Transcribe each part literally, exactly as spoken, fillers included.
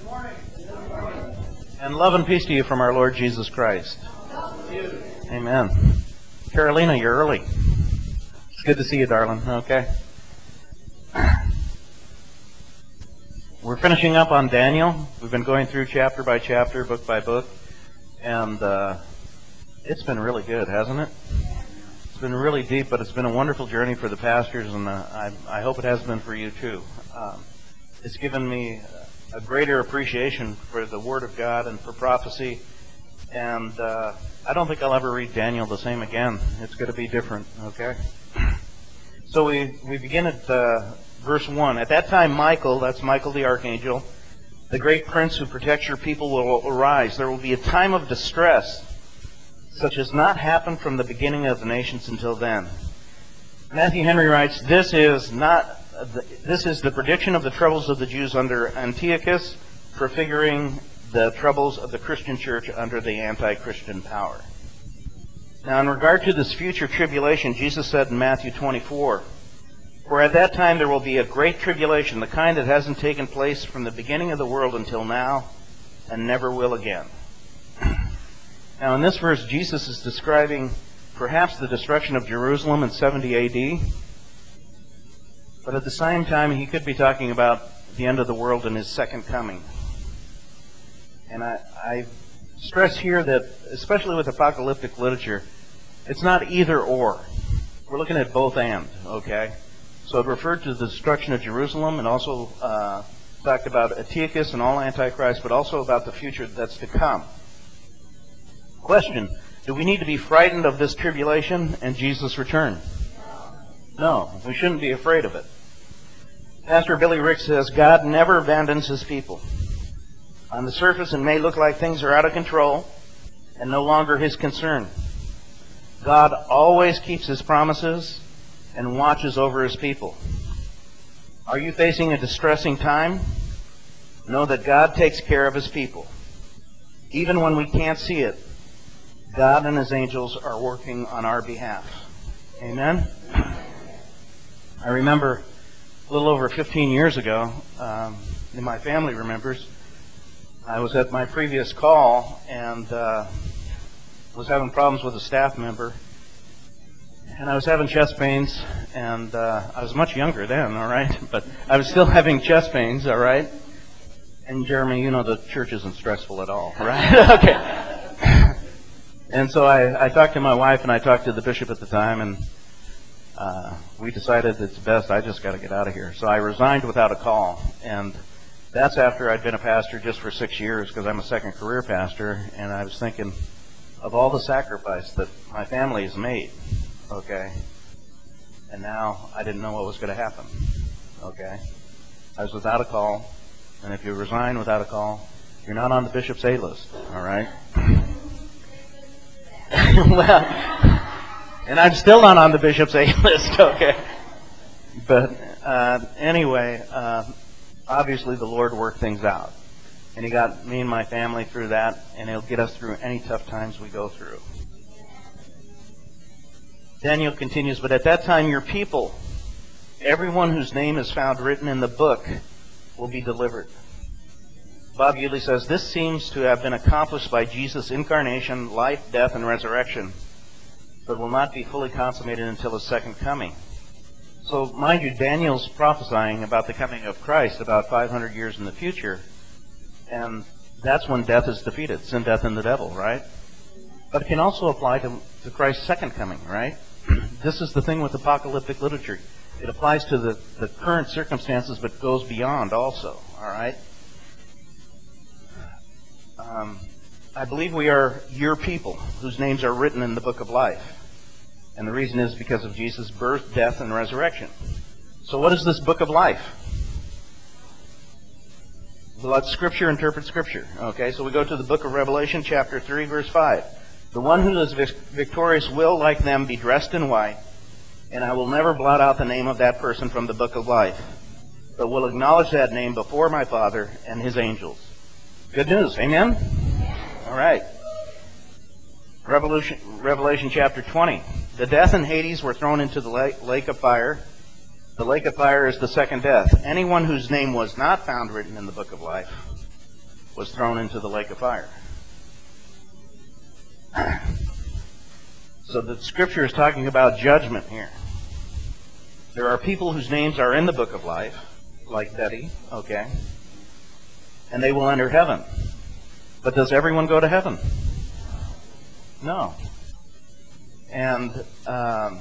And love and peace to you from our Lord Jesus Christ. Amen. Carolina, you're early. It's good to see you, darling. Okay. We're finishing up on Daniel. We've been going through chapter by chapter, book by book, and uh, it's been really good, hasn't it? It's been really deep, but it's been a wonderful journey for the pastors, and uh, I, I hope it has been for you too. Um, it's given me a greater appreciation for the Word of God and for prophecy, and uh, I don't think I'll ever read Daniel the same again. It's going to be different, okay? So we, we begin at uh, verse one. At that time, Michael, that's Michael the Archangel, the great prince who protects your people, will arise. There will be a time of distress, such as not happened from the beginning of the nations until then. Matthew Henry writes, This is not... This is the prediction of the troubles of the Jews under Antiochus, prefiguring the troubles of the Christian church under the anti-Christian power. Now, in regard to this future tribulation, Jesus said in Matthew twenty-four, For at that time there will be a great tribulation, the kind that hasn't taken place from the beginning of the world until now, and never will again. Now, in this verse, Jesus is describing perhaps the destruction of Jerusalem in seventy A D, but at the same time, he could be talking about the end of the world and his second coming. And I, I stress here that, especially with apocalyptic literature, it's not either or. We're looking at both and, okay? So it referred to the destruction of Jerusalem and also uh, talked about Antiochus and all Antichrist, but also about the future that's to come. Question, do we need to be frightened of this tribulation and Jesus' return? No, we shouldn't be afraid of it. Pastor Billy Rick says, God never abandons his people. On the surface, it may look like things are out of control and no longer his concern. God always keeps his promises and watches over his people. Are you facing a distressing time? Know that God takes care of his people. Even when we can't see it, God and his angels are working on our behalf. Amen? I remember a little over fifteen years ago, um, and my family remembers, I was at my previous call and uh, was having problems with a staff member. And I was having chest pains, and uh, I was much younger then, all right? But I was still having chest pains, all right? And Jeremy, you know the church isn't stressful at all, right? Okay. And so I, I talked to my wife, and I talked to the bishop at the time, and Uh, we decided it's best, I just got to get out of here. So I resigned without a call. And that's after I'd been a pastor just for six years because I'm a second career pastor. And I was thinking of all the sacrifice that my family has made. Okay. And now I didn't know what was going to happen. Okay. I was without a call. And if you resign without a call, you're not on the bishop's A-list. All right. Well... And I'm still not on the bishop's A-list, okay? But uh, anyway, uh, obviously the Lord worked things out. And he got me and my family through that, and he'll get us through any tough times we go through. Daniel continues, But at that time your people, everyone whose name is found written in the book, will be delivered. Bob Yulee says, This seems to have been accomplished by Jesus' incarnation, life, death, and resurrection, but will not be fully consummated until his second coming. So, mind you, Daniel's prophesying about the coming of Christ about five hundred years in the future, and that's when death is defeated, sin, death, and the devil, right? But it can also apply to, to Christ's second coming, right? This is the thing with apocalyptic literature. It applies to the, the current circumstances, but goes beyond also, all right? Um, I believe we are your people, whose names are written in the book of life. And the reason is because of Jesus' birth, death, and resurrection. So what is this book of life? Let Scripture interpret Scripture. Okay, so we go to the book of Revelation, chapter three, verse five. The one who is victorious will, like them, be dressed in white, and I will never blot out the name of that person from the book of life, but will acknowledge that name before my Father and his angels. Good news, amen? All right. Revelation, Revelation chapter twenty. The death and Hades were thrown into the lake, lake of fire. The lake of fire is the second death. Anyone whose name was not found written in the book of life was thrown into the lake of fire. So the scripture is talking about judgment here. There are people whose names are in the book of life, like Betty, okay, and they will enter heaven. But does everyone go to heaven? No. And um,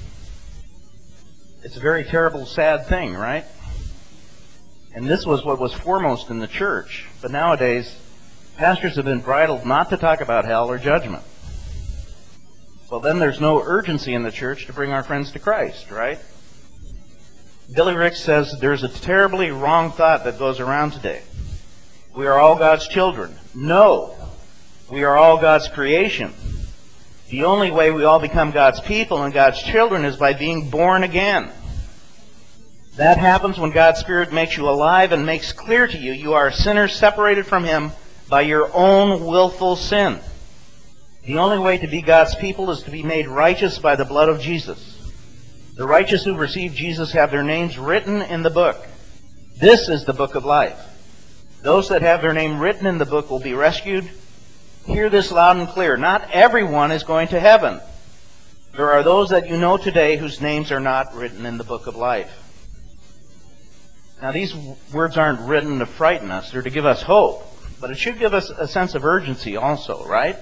it's a very terrible, sad thing, right? And this was what was foremost in the church. But nowadays, pastors have been bridled not to talk about hell or judgment. Well, then there's no urgency in the church to bring our friends to Christ, right? Billy Ricks says there's a terribly wrong thought that goes around today. We are all God's children. No. We are all God's creation. The only way we all become God's people and God's children is by being born again. That happens when God's Spirit makes you alive and makes clear to you you are a sinner separated from Him by your own willful sin. The only way to be God's people is to be made righteous by the blood of Jesus. The righteous who receive Jesus have their names written in the book. This is the book of life. Those that have their name written in the book will be rescued. Hear this loud and clear. Not everyone is going to heaven. There are those that you know today whose names are not written in the book of life. Now, these words aren't written to frighten us. They're to give us hope. But it should give us a sense of urgency also, right?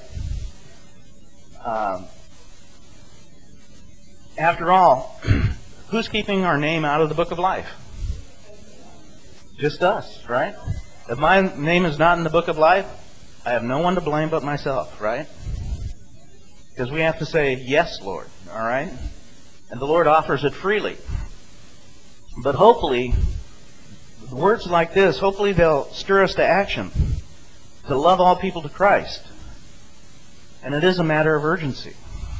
Um, after all, who's keeping our name out of the book of life? Just us, right? If my name is not in the book of life, I have no one to blame but myself, right? Because we have to say, yes, Lord, all right? And the Lord offers it freely. But hopefully, words like this, hopefully they'll stir us to action, to love all people to Christ. And it is a matter of urgency.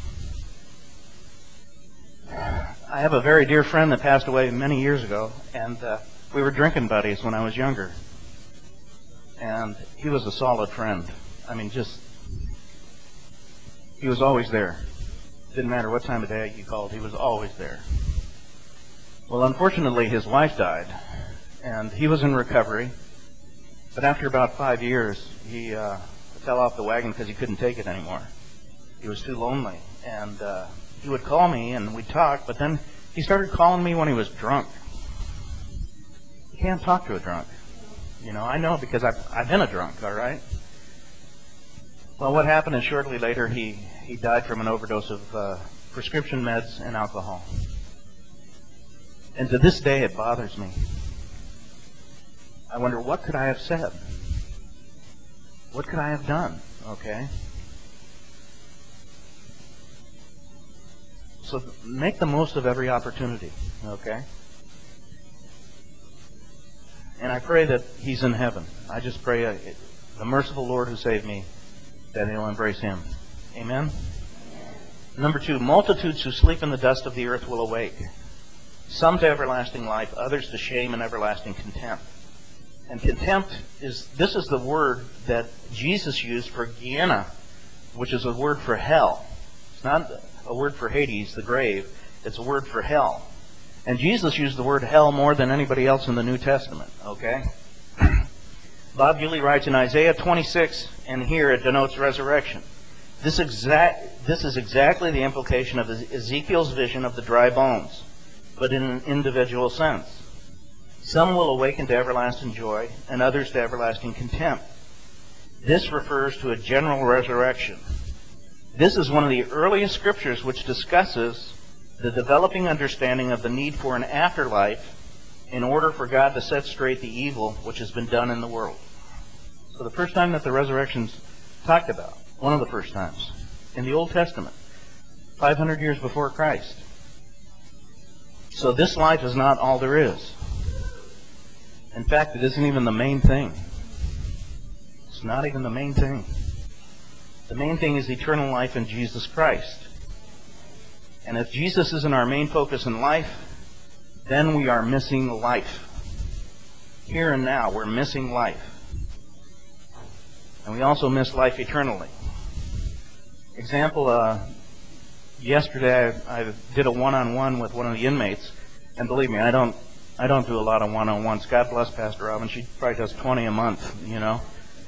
I have a very dear friend that passed away many years ago, and uh, we were drinking buddies when I was younger. And he was a solid friend. I mean, just, he was always there. Didn't matter what time of day you called, he was always there. Well, unfortunately, his wife died, and he was in recovery. But after about five years, he uh, fell off the wagon because he couldn't take it anymore. He was too lonely. And uh, he would call me, and we'd talk, but then he started calling me when he was drunk. You can't talk to a drunk. You know, I know because I've, I've been a drunk, all right? Well, what happened is shortly later he, he died from an overdose of uh, prescription meds and alcohol. And to this day it bothers me. I wonder, what could I have said? What could I have done? Okay? So make the most of every opportunity, okay? And I pray that he's in heaven. I just pray uh, the merciful Lord who saved me, that he'll embrace him. Amen? Number two, multitudes who sleep in the dust of the earth will awake. Some to everlasting life, others to shame and everlasting contempt. And contempt is, this is the word that Jesus used for Gehenna, which is a word for hell. It's not a word for Hades, the grave. It's a word for hell. And Jesus used the word hell more than anybody else in the New Testament, okay? Bob Yulee writes in Isaiah twenty-six, and here it denotes resurrection. This, exact, this is exactly the implication of Ezekiel's vision of the dry bones, but in an individual sense. Some will awaken to everlasting joy, and others to everlasting contempt. This refers to a general resurrection. This is one of the earliest scriptures which discusses the developing understanding of the need for an afterlife in order for God to set straight the evil which has been done in the world. So the first time that the resurrection's talked about, one of the first times, in the Old Testament, five hundred years before Christ. So this life is not all there is. In fact, it isn't even the main thing. It's not even the main thing. The main thing is eternal life in Jesus Christ. And if Jesus isn't our main focus in life, then we are missing life. Here and now, we're missing life. And we also miss life eternally. Example, uh, yesterday I, I did a one-on-one with one of the inmates. And believe me, I don't I don't do a lot of one-on-ones. God bless Pastor Robin. She probably does twenty a month, you know.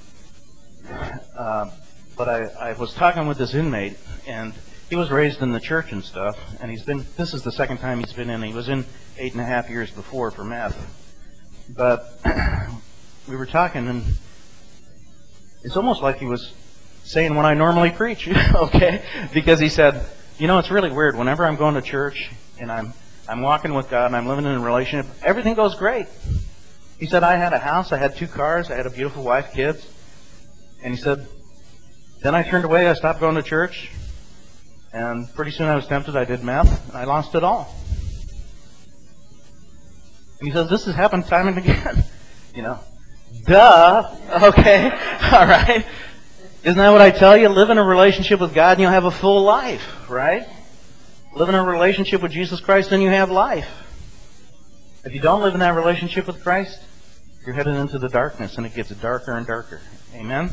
Uh, but I, I was talking with this inmate, and he was raised in the church and stuff, and he's been, this is the second time he's been in. He was in eight and a half years before for meth. But we were talking, and it's almost like he was saying what I normally preach, okay? Because he said, you know, it's really weird. Whenever I'm going to church and I'm I'm walking with God and I'm living in a relationship, everything goes great. He said, I had a house, I had two cars, I had a beautiful wife, kids. And he said, then I turned away, I stopped going to church, and pretty soon I was tempted, I did meth, and I lost it all. And he says, this has happened time and again. You know, duh, okay, all right. Isn't that what I tell you? Live in a relationship with God and you'll have a full life, right? Live in a relationship with Jesus Christ and you have life. If you don't live in that relationship with Christ, you're headed into the darkness and it gets darker and darker. Amen?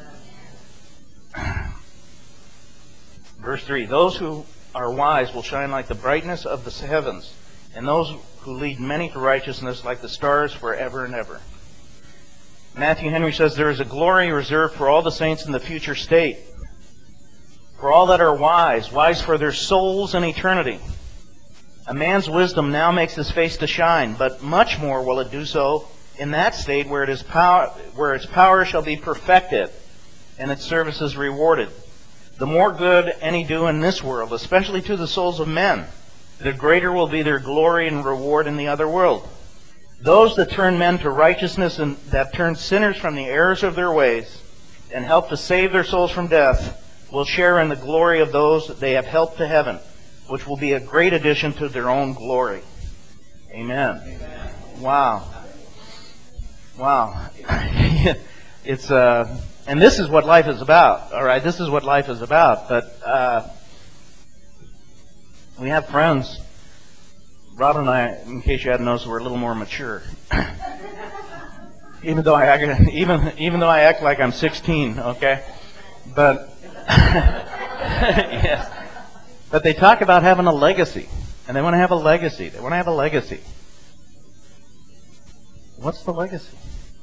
Verse three, those who are wise will shine like the brightness of the heavens, and those who lead many to righteousness like the stars forever and ever. Matthew Henry says, there is a glory reserved for all the saints in the future state, for all that are wise, wise for their souls in eternity. A man's wisdom now makes his face to shine, but much more will it do so in that state where it is power, where its power shall be perfected and its services rewarded. The more good any do in this world, especially to the souls of men, the greater will be their glory and reward in the other world. Those that turn men to righteousness and that turn sinners from the errors of their ways and help to save their souls from death will share in the glory of those that they have helped to heaven, which will be a great addition to their own glory. Amen. Amen. Wow. Wow. It's uh, and this is what life is about. All right, this is what life is about. But uh, we have friends. Rob and I, in case you hadn't noticed, we're a little more mature. even though I act, even even though I act like I'm sixteen, okay, but yes, but they talk about having a legacy, and they want to have a legacy. They want to have a legacy. What's the legacy?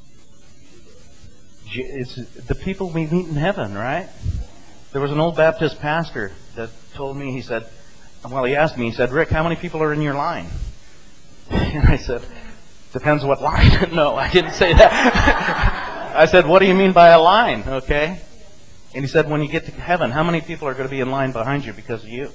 It's the people we meet in heaven, right? There was an old Baptist pastor that told me, he said, well, he asked me, he said, Rick, how many people are in your line? And I said, depends what line. No, I didn't say that. I said, what do you mean by a line? Okay. And he said, when you get to heaven, how many people are going to be in line behind you because of you?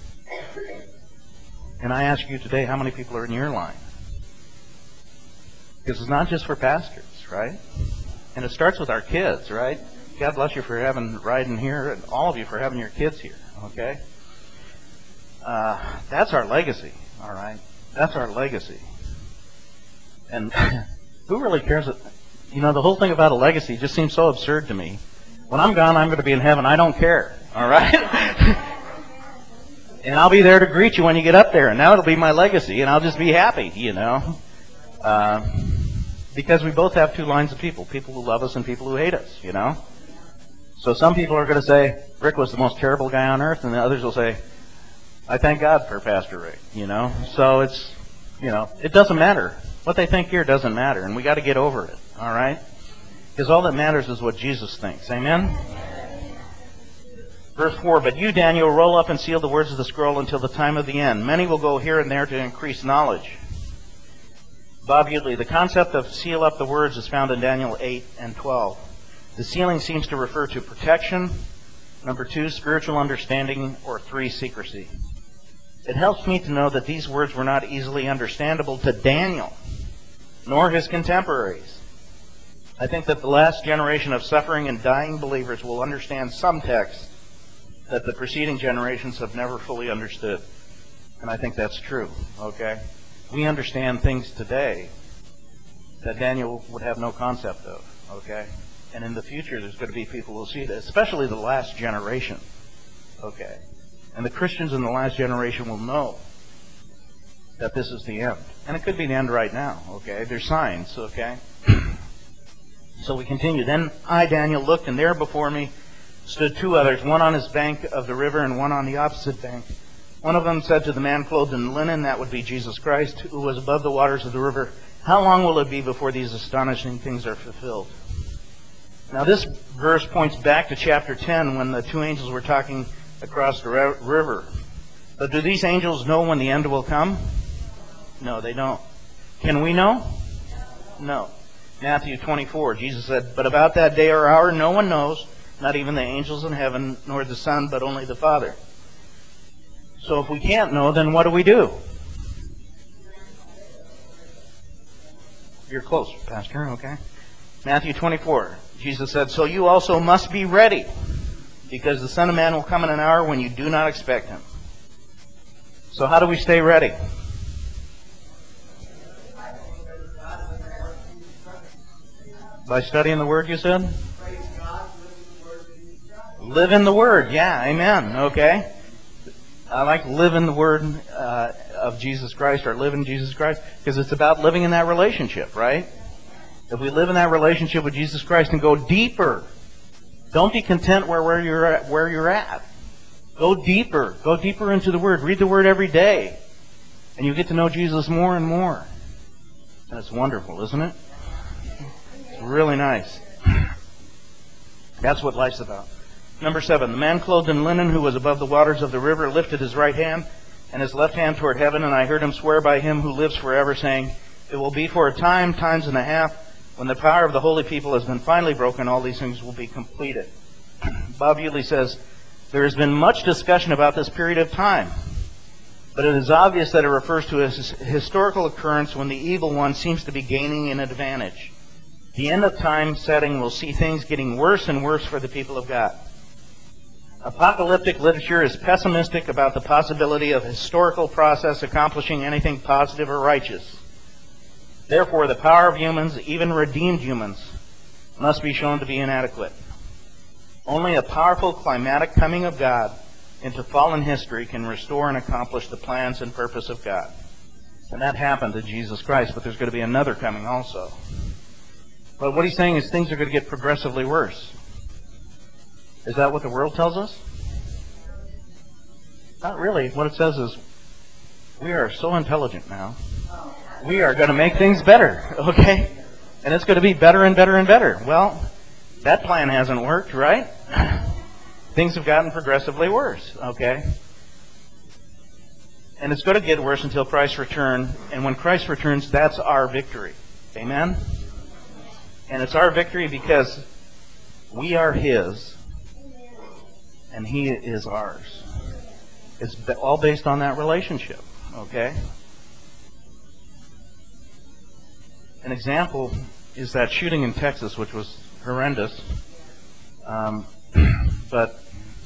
And I ask you today, how many people are in your line? Because it's not just for pastors, right? And it starts with our kids, right? God bless you for having riding here, and all of you for having your kids here, okay? Uh, that's our legacy, all right? That's our legacy. And who really cares? You know, the whole thing about a legacy just seems so absurd to me. When I'm gone, I'm going to be in heaven. I don't care, all right? And I'll be there to greet you when you get up there, and now it'll be my legacy, and I'll just be happy, you know? Uh, because we both have two lines of people, people who love us and people who hate us, you know? So some people are going to say, Rick was the most terrible guy on earth, and the others will say, I thank God for Pastor Rick, you know? So it's, you know, it doesn't matter. What they think here doesn't matter, and we got to get over it, all right? Because all that matters is what Jesus thinks. Amen? Verse four, but you, Daniel, roll up and seal the words of the scroll until the time of the end. Many will go here and there to increase knowledge. Bob Utley, the concept of seal up the words is found in Daniel eight and twelve. The sealing seems to refer to protection. Number two, spiritual understanding. Or three, secrecy. It helps me to know that these words were not easily understandable to Daniel, nor his contemporaries. I think that the last generation of suffering and dying believers will understand some texts that the preceding generations have never fully understood. And I think that's true, okay? We understand things today that Daniel would have no concept of, okay? And in the future, there's going to be people who will see that, especially the last generation, okay? And the Christians in the last generation will know that this is the end. And it could be the end right now, okay? There's signs, okay? So we continue. Then I, Daniel, looked, and there before me stood two others, one on his bank of the river and one on the opposite bank. One of them said to the man clothed in linen, that would be Jesus Christ, who was above the waters of the river, how long will it be before these astonishing things are fulfilled? Now this verse points back to chapter ten when the two angels were talking across the river. But do these angels know when the end will come? No, they don't. Can we know? No. Matthew twenty-four, Jesus said, "But about that day or hour no one knows, not even the angels in heaven, nor the Son, but only the Father." So if we can't know, then what do we do? You're close, Pastor, okay. Matthew twenty-four, Jesus said, "So you also must be ready, because the Son of Man will come in an hour when you do not expect Him." So how do we stay ready? By studying the Word, you said? Live in the Word, yeah, amen, okay. I like to live in the Word uh, of Jesus Christ, or live in Jesus Christ, because it's about living in that relationship, right? If we live in that relationship with Jesus Christ and go deeper, don't be content where, where you're at, where you're at. Go deeper. Go deeper into the Word. Read the Word every day. And you get to know Jesus more and more. And it's wonderful, isn't it? It's really nice. That's what life's about. Number seven, the man clothed in linen who was above the waters of the river lifted his right hand and his left hand toward heaven, and I heard him swear by Him who lives forever, saying, "It will be for a time, times and a half, when the power of the holy people has been finally broken, all these things will be completed." Bob Utley says, "There has been much discussion about this period of time, but it is obvious that it refers to a historical occurrence when the evil one seems to be gaining an advantage. The end of time setting will see things getting worse and worse for the people of God. Apocalyptic literature is pessimistic about the possibility of a historical process accomplishing anything positive or righteous. Therefore, the power of humans, even redeemed humans, must be shown to be inadequate. Only a powerful climatic coming of God into fallen history can restore and accomplish the plans and purpose of God." And that happened to Jesus Christ, but there's going to be another coming also. But what he's saying is things are going to get progressively worse. Is that what the world tells us? Not really. What it says is, we are so intelligent now. We are going to make things better, okay? And it's going to be better and better and better. Well, that plan hasn't worked, right? Things have gotten progressively worse, okay? And it's going to get worse until Christ returns. And when Christ returns, that's our victory. Amen? And it's our victory because we are His and He is ours. It's all based on that relationship, okay? An example is that shooting in Texas, which was horrendous. Um, but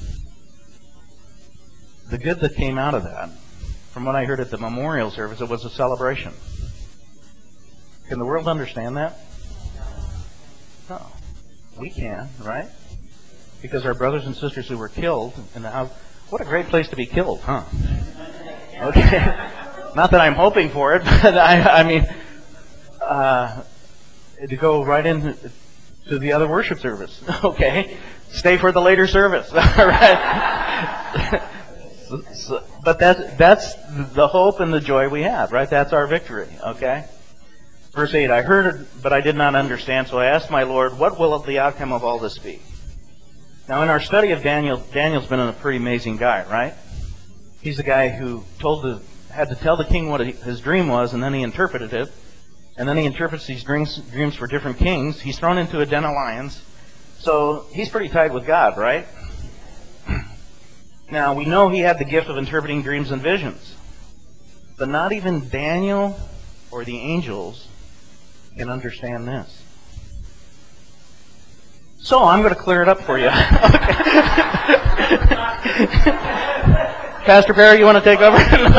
the good that came out of that, from what I heard at the memorial service, it was a celebration. Can the world understand that? No. We can, right? Because our brothers and sisters who were killed in the house, what a great place to be killed, huh? Okay. Not that I'm hoping for it, but I, I mean, uh, to go right into to the other worship service. Okay. Stay for the later service. All right. so, so, but that's, that's the hope and the joy we have, right? That's our victory, okay? Verse eight, I heard it, but I did not understand, so I asked my Lord, what will the outcome of all this be? Now, in our study of Daniel, Daniel's been a pretty amazing guy, right? He's the guy who told the, had to tell the king what his dream was, and then he interpreted it. And then he interprets these dreams, dreams for different kings. He's thrown into a den of lions. So he's pretty tight with God, right? Now, we know he had the gift of interpreting dreams and visions. But not even Daniel or the angels can understand this. So I'm going to clear it up for you. Pastor Barry, you want to take over?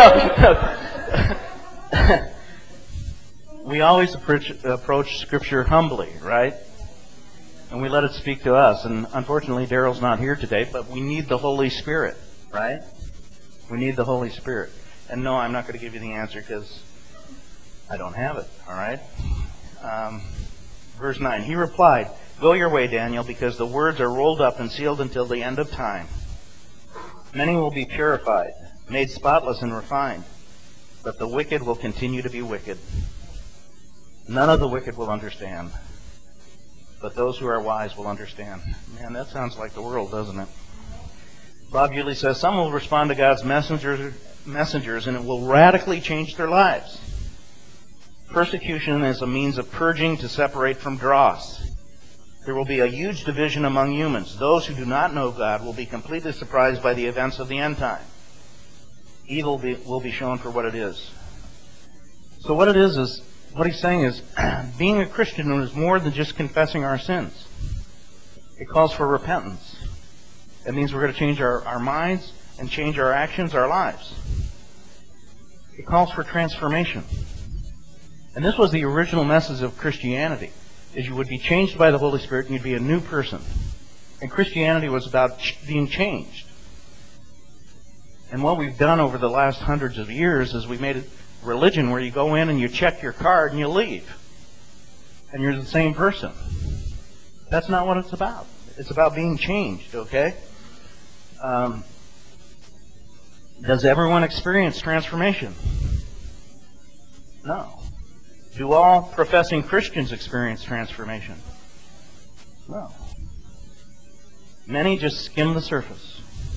No. We always approach, approach Scripture humbly, right? And we let it speak to us. And unfortunately, Daryl's not here today, but we need the Holy Spirit, right? We need the Holy Spirit. And no, I'm not going to give you the answer because I don't have it, all right? Um, verse nine, he replied, "Go your way, Daniel, because the words are rolled up and sealed until the end of time. Many will be purified, made spotless and refined, but the wicked will continue to be wicked. None of the wicked will understand, but those who are wise will understand. Man, that sounds like the world, doesn't it? Bob Yulee says, some will respond to God's messengers, messengers and it will radically change their lives. Persecution is a means of purging to separate from dross. There will be a huge division among humans. Those who do not know God will be completely surprised by the events of the end time. Evil be, will be shown for what it is. So what it is is, what he's saying is, being a Christian is more than just confessing our sins. It calls for repentance. It means we're going to change our, our minds and change our actions, our lives. It calls for transformation. And this was the original message of Christianity, is you would be changed by the Holy Spirit and you'd be a new person. And Christianity was about ch- being changed. And what we've done over the last hundreds of years is we made it religion where you go in and you check your card and you leave. And you're the same person. That's not what it's about. It's about being changed, okay? Um, does everyone experience transformation? No. Do all professing Christians experience transformation? No. Many just skim the surface.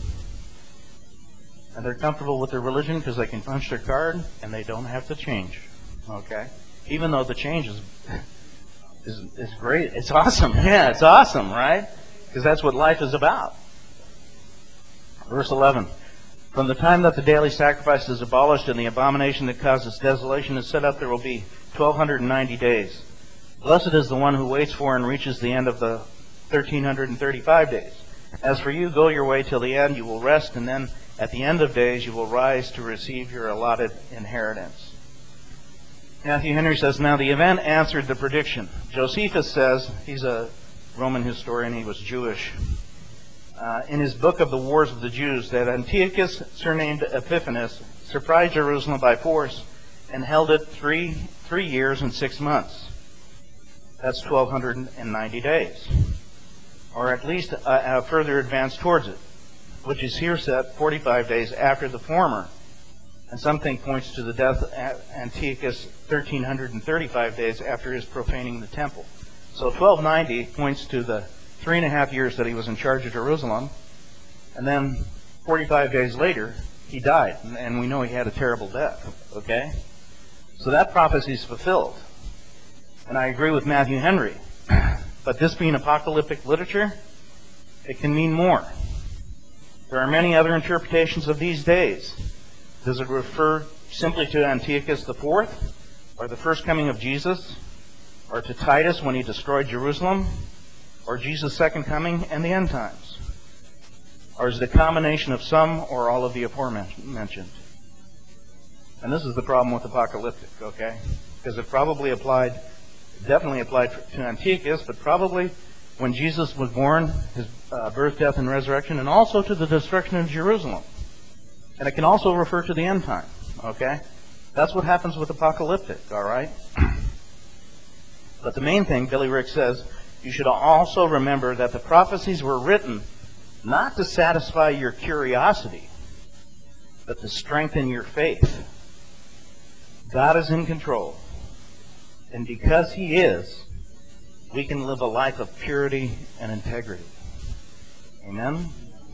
And they're comfortable with their religion because they can punch their card and they don't have to change. Okay? Even though the change is, is, is great. It's awesome. Yeah, it's awesome, right? Because that's what life is about. Verse eleven. From the time that the daily sacrifice is abolished and the abomination that causes desolation is set up, there will be twelve ninety days. Blessed is the one who waits for and reaches the end of the thirteen thirty-five days. As for you, go your way till the end. You will rest, and then at the end of days you will rise to receive your allotted inheritance. Matthew Henry says, now the event answered the prediction. Josephus says, he's a Roman historian, he was Jewish, uh, in his book of the Wars of the Jews, that Antiochus, surnamed Epiphanes, surprised Jerusalem by force and held it three three years and six months. That's twelve ninety days. Or at least a, a further advance towards it, which is here set forty-five days after the former. And something points to the death of Antiochus thirteen thirty-five days after his profaning the temple. So twelve ninety points to the three and a half years that he was in charge of Jerusalem. And then forty-five days later, he died. And we know he had a terrible death. Okay? So that prophecy is fulfilled. And I agree with Matthew Henry. But this being apocalyptic literature, it can mean more. There are many other interpretations of these days. Does it refer simply to Antiochus the Fourth, or the first coming of Jesus, or to Titus when he destroyed Jerusalem, or Jesus' second coming and the end times? Or is it a combination of some or all of the aforementioned? And this is the problem with apocalyptic, okay? Because it probably applied, definitely applied to Antiochus, but probably when Jesus was born, his uh, birth, death, and resurrection, and also to the destruction of Jerusalem. And it can also refer to the end time, okay? That's what happens with apocalyptic, all right? But the main thing, Billy Rick says, you should also remember that the prophecies were written not to satisfy your curiosity, but to strengthen your faith. God is in control. And because He is, we can live a life of purity and integrity. Amen?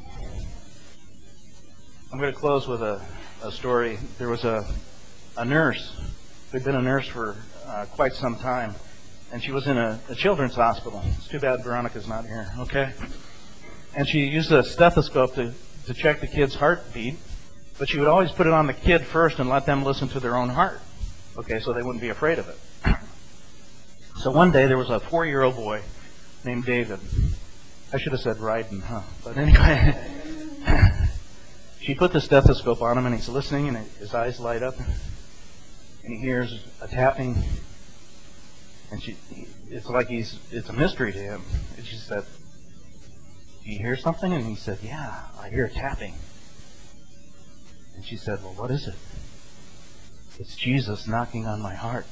I'm going to close with a, a story. There was a, a nurse who'd been a nurse for uh, quite some time, and she was in a, a children's hospital. It's too bad Veronica's not here, okay? And she used a stethoscope to, to check the kid's heartbeat, but she would always put it on the kid first and let them listen to their own heart, okay, so they wouldn't be afraid of it. So one day there was a four-year-old boy named David. I should have said Ryden, huh? But anyway, she put the stethoscope on him and he's listening and his eyes light up and he hears a tapping and she, it's like he's, it's a mystery to him. And she said, do you hear something? And he said, yeah, I hear tapping. And she said, well, what is it? It's Jesus knocking on my heart.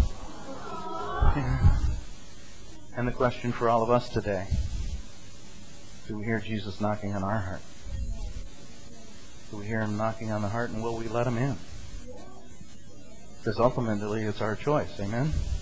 Yeah. And the question for all of us today, do we hear Jesus knocking on our heart? Do we hear Him knocking on the heart, and will we let Him in? Because ultimately it's our choice. Amen?